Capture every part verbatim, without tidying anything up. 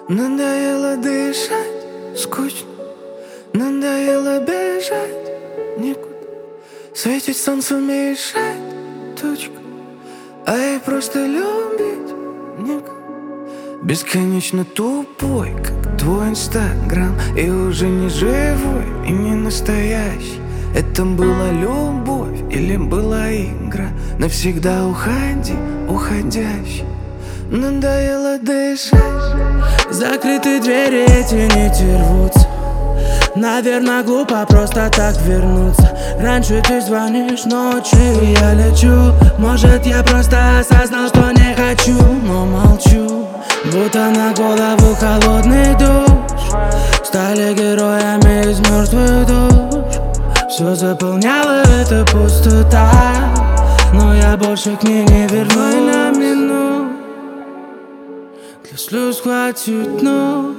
Надоело дышать, скучно. Надоело бежать никуда. Светить солнцу мешает тучка, а ей просто любить некого. Бесконечно тупой, как твой инстаграм, и уже не живой и не настоящий. Это была любовь или была игра? Навсегда уходи, уходящий. Надоело дышать. Закрытые двери, эти нити рвутся. Наверное, глупо просто так вернуться. Раньше ты звонишь ночью, и я лечу. Может, я просто осознал, что не хочу, но молчу. Будто на голову холодный душ. Стали героями из мертвых душ. Все заполняла эта пустота, но я больше к ней не вернусь на минут. Для слез хватит нот.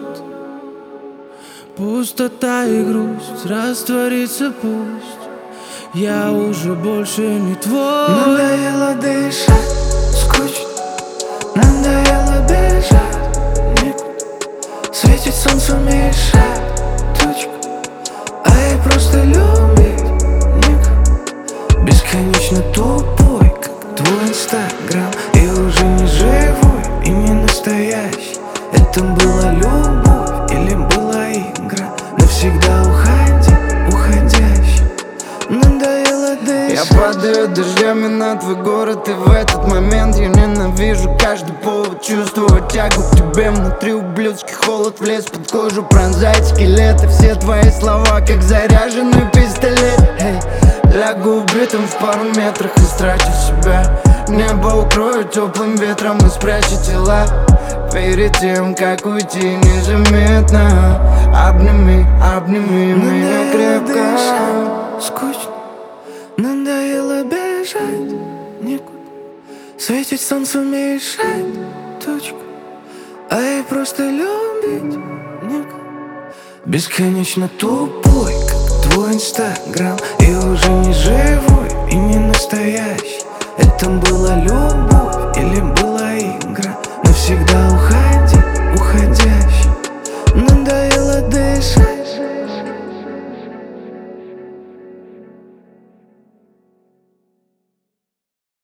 Пустота и грусть растворится пусть. Я уже больше не твой. Надоело дышать, скучно. Надоело бежать никуда. Светить солнцу мешает тучка, а ей просто любить некого. Бесконечно тупой, как твой инстаграм, и уже не живой и не настоящий. Это была любовь или была игра? Навсегда уходи, уходящий. Надоело дышать. Я падаю дождями на твой город, и в этот момент я ненавижу каждый повод чувствовать тягу к тебе. Внутри ублюдский холод влез под кожу, пронзает скелет. И все твои слова, как заряженный пистолет. Эй, лягу убитым в пару метрах, истратив себя. Небо укроет теплым ветром и спрячет тела. Перед тем, как уйти незаметно, обними, обними меня крепко. Скучно. Надоело бежать никуда. Светить солнцу мешает тучка, а ей просто любить некого. Бесконечно тупой, как твой инстаграм, и уже не живой и не настоящий. Это была любовь или была игра? Навсегда уходи.